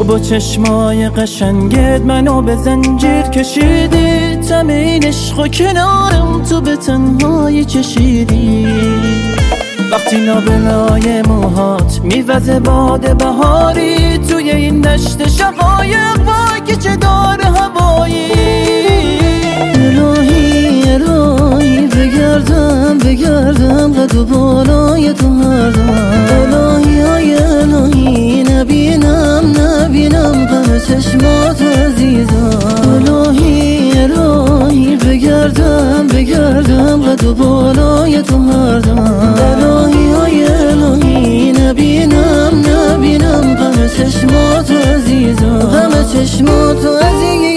تو با چشمای قشنگت منو به زنجیر کشیدی، تم این عشق و کنارم تو به تنهایی کشیدی. وقتی لابلای موهات میوزه باد بهاری، توی این دشت شقایق وای چه داره هوایی. الهی الهی بگردم قد و بالای تو هر دم. الهی های الهی نبینم غم چشمات عزیزم. الهی الهی بگردم قد و بالای تو هر دم. الهی های الهی نبینم غم چشمات عزیزم، غم چشمات عزیزم.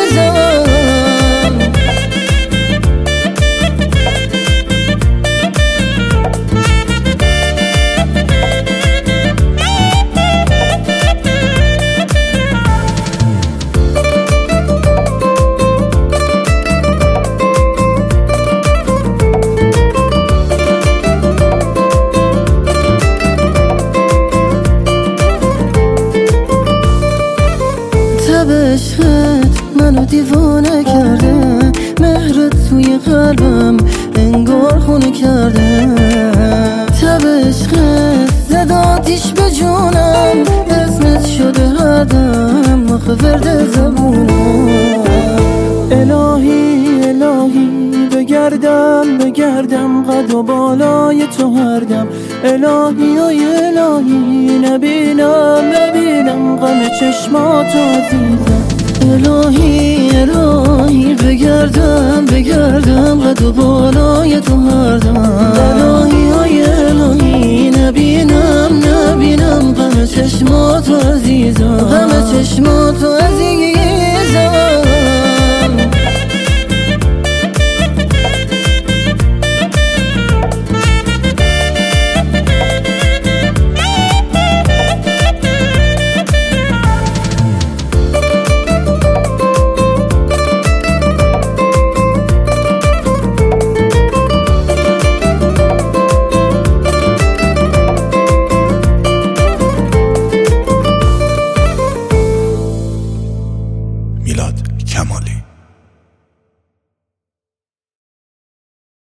عشقت منو دیوانه کرده، مهرت توی قلبم انگار خونه کرده. تب عشقت زد آتیش به جونم، اسمت شده هر دم مخ ورد زبونم. الهی الهی بگردم قد و بالای تو هر دم. الهی الهی نبینم غم چشمات عزیزم. الهی الهی بگردم قد و بالای تو هر دم. الهی های الهی نبینم غم چشمات عزیزم، غم چشمات عزیزم.